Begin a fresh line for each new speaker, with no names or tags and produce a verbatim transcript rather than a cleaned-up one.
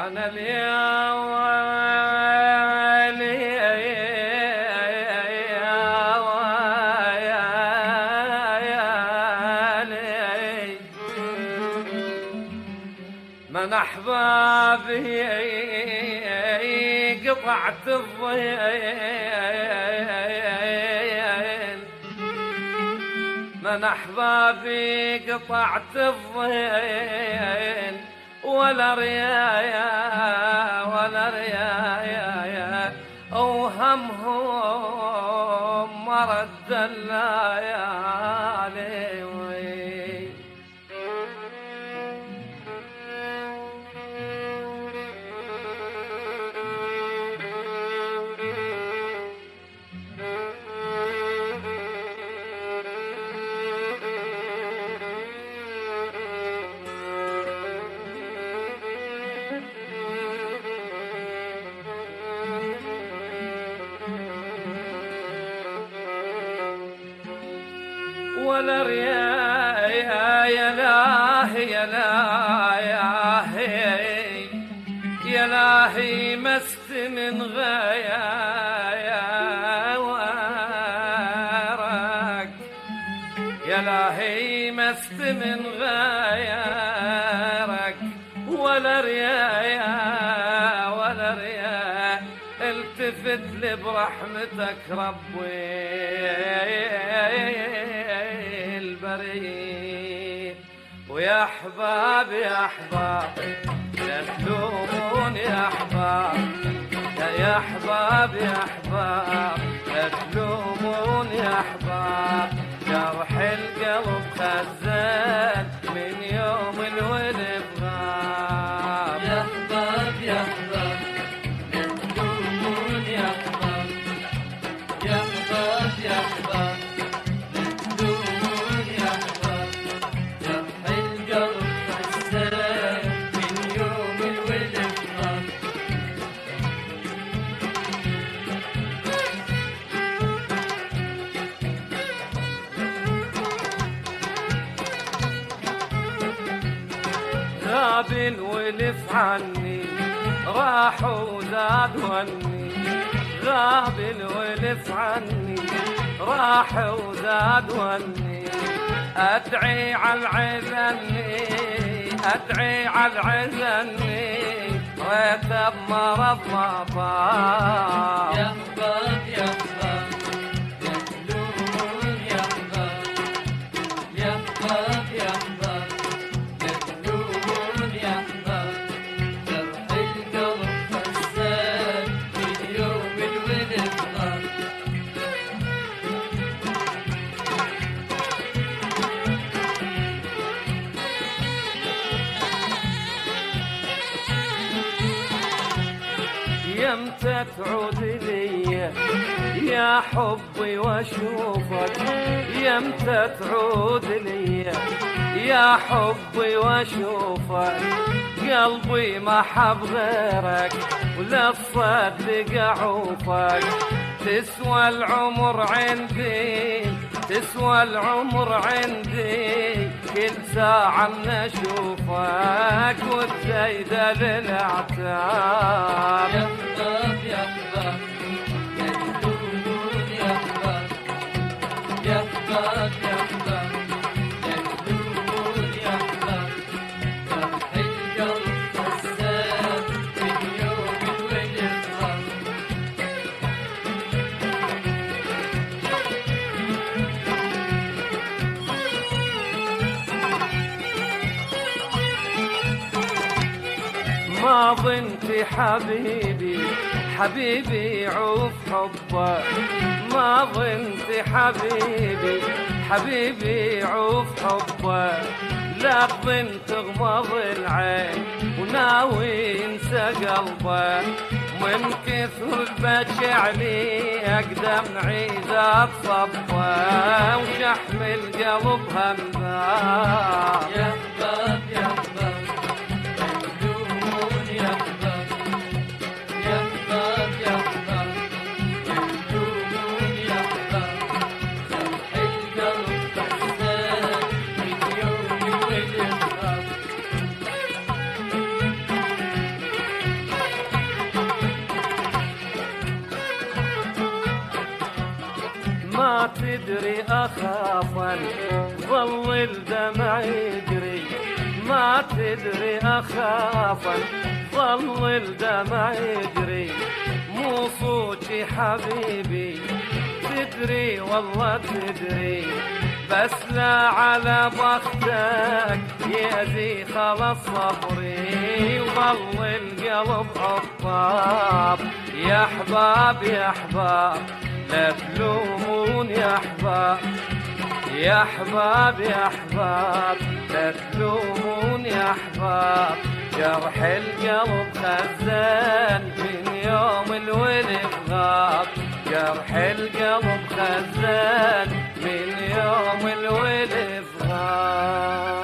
أنا اليوم من أحبابي قطعت الظين، من أحبابي قطعت الظين، ولا ريايا ولا ريايا وهمهم مرد الليالي. ولا ريايا يا لاهي يا لاهي يا لاهي مست من غيرك، يا لاهي مست من غيرك. ولا ريايا ولا ريايا التفت لي برحمتك ربي البريء. ويا احباب يا احباب لا تلومون يا احباب، يا احباب يا احباب لا تلومون يا احباب. جرح القلب خزان من يوم الولد غاب.
يا احباب يا احباب لا تلومون يا احباب، يا احباب يا احباب لا تلومون يا احباب. جرح القلب خزان من يوم الولد غاب.
غاب الولف عني راح وزاد وني، غاب الولف عني راح وزاد وني. أدعي على العزني أدعي على العزني ريت بمرض ما طاب.
يا احباب يا احباب لا تلومون يا احباب، يا احباب يا احباب لا تلومون يا احباب. جرح القلب خزان من يوم الولد غاب.
يمتى تعود لي يا حبي واشوفك، يمتى تعود لي يا حبي واشوفك. قلبي ما حب غيرك ولا تصدق عوفك. تسوى العمر عندي تسوى العمر عندي كل ساعة من اشوفك وتزايدة للعتاب.
يا احباب يا احباب لا تلومون يا احباب، يا احباب يا احباب لا تلومون يا احباب. جرح القلب خزان من يوم الولد غاب.
ما ظنت حبيبي حبيبي عوف حبك، ما ظنت حبيبي حبيبي عوف حبك. لا ظنت تغمض العين وناوي ينسى قلبك. من كثر البكي عليك دمعي زاد صبا وشحم القلب همذاب.
يا احباب يا احباب لا تلومون يا احباب، يا احباب يا احباب لا تلومون يا احباب. جرح القلب خزان من يوم الولد غاب.
تدري أخافا ظل الدمع يجري، ما تدري أخافا ظل الدمع يجري، مو صوتي حبيبي تدري والله تدري، بس لا على بختك يا ذي خلص صبري، وظل القلب عطاب يا احباب يا احباب لا تلومون يا احباب، يا احباب يا احباب لا تلومون يا احباب، جرح القلب خزان من يوم الولد غاب، جرح القلب خزان من يوم الولد غاب.